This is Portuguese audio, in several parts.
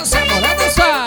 dançar, bora dançar.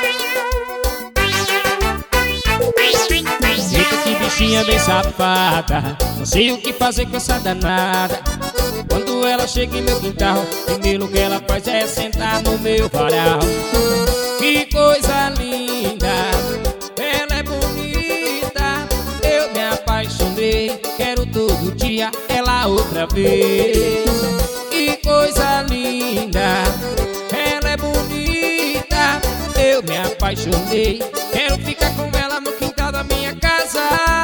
Eita, que bichinha bem safada, não sei o que fazer com essa danada. Quando ela chega em meu quintal, primeiro que ela faz é sentar no meu varal. Que coisa linda, ela é bonita, eu me apaixonei, quero todo dia ela outra vez. Que coisa linda, ela é bonita, eu me apaixonei, quero ficar com ela no quintal da minha casa.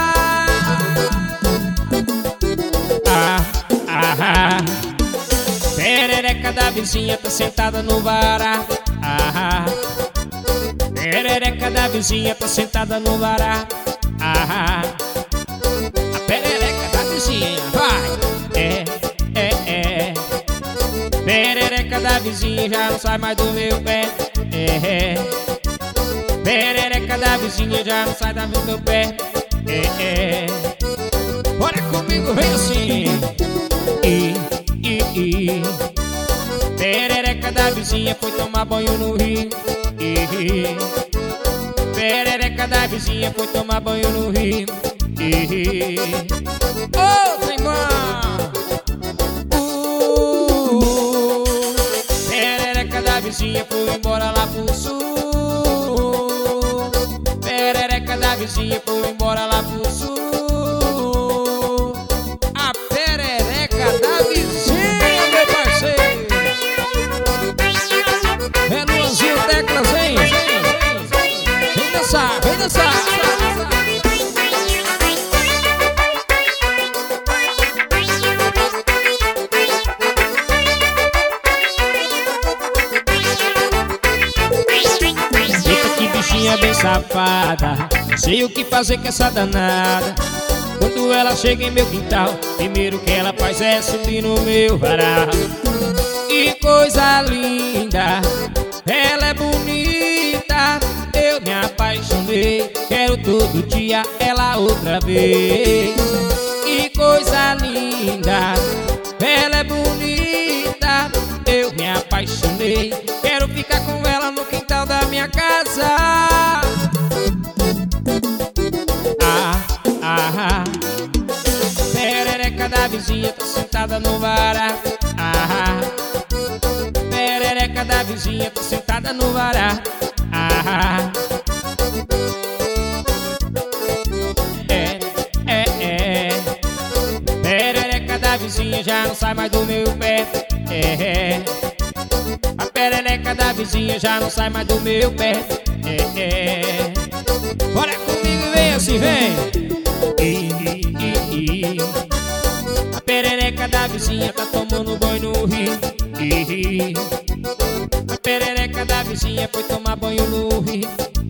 Perereca da vizinha tá sentada no vará. Perereca da vizinha tá sentada no vará. A perereca da vizinha, vai! Perereca da vizinha já não sai mais do meu pé. Perereca da vizinha já não sai do meu pé. Bora comigo, vem assim. Perereca da vizinha foi tomar banho no rio. Perereca da vizinha foi tomar banho no rio. Ô, irmão! Perereca da vizinha foi embora lá pro sul. Perereca da vizinha foi embora lá pro sul. A perereca da vizinha, meu parceiro. É Luanzinho Teclas, hein? Vem dançar, vem dançar. Eita, que bichinha bem safada, sei o que fazer com essa danada. Quando ela chega em meu quintal, primeiro que ela faz é subir no meu varal. Que coisa linda, ela é bonita, eu me apaixonei, quero todo dia ela outra vez. Que coisa linda, ela é bonita, eu me apaixonei, quero ficar com ela no quintal da minha casa. Perereca da vizinha tá sentada no vará. Perereca da vizinha tá sentada no vará. Perereca da vizinha já não sai mais do meu pé. A perereca da vizinha já não sai mais do meu pé. Bora comigo, vem assim, vem. A perereca da vizinha tá tomando banho no rio. A perereca da vizinha foi tomar banho no rio.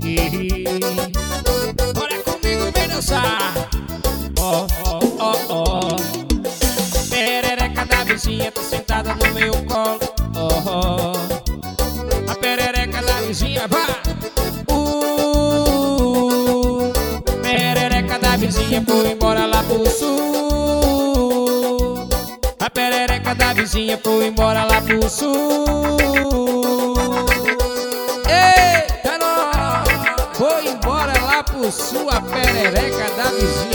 Bora comigo, vem dançar. Perereca da vizinha tá sentada no meu colo. A perereca da vizinha, vai. Perereca da vizinha foi embora lá pro sul. A perereca da vizinha foi embora lá pro sul. Eita, nós! Foi embora lá pro sul a perereca da vizinha.